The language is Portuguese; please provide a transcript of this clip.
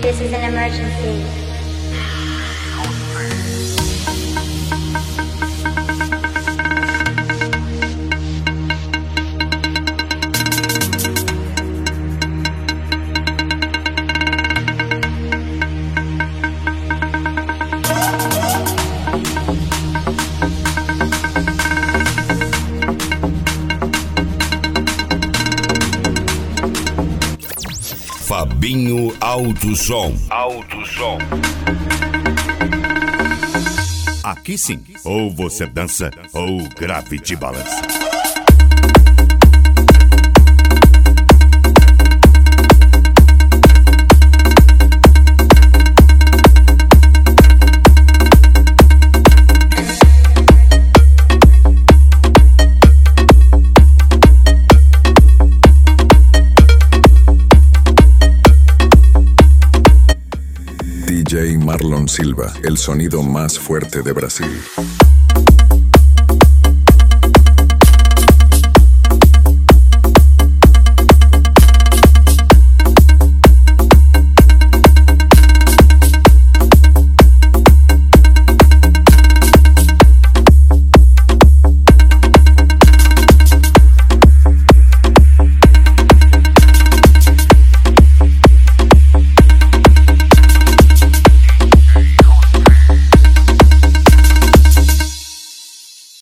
This is an emergency. Fabinho Alto Som. Alto Som. Aqui sim, ou você dança ou Gravity balança. DJ Marlon Silva, el sonido más fuerte de Brasil.